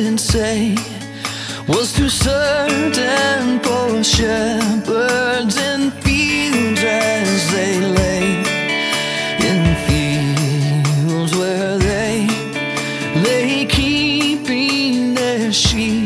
did say was too certain for shepherds in fields as they lay in fields where they lay keeping their sheep.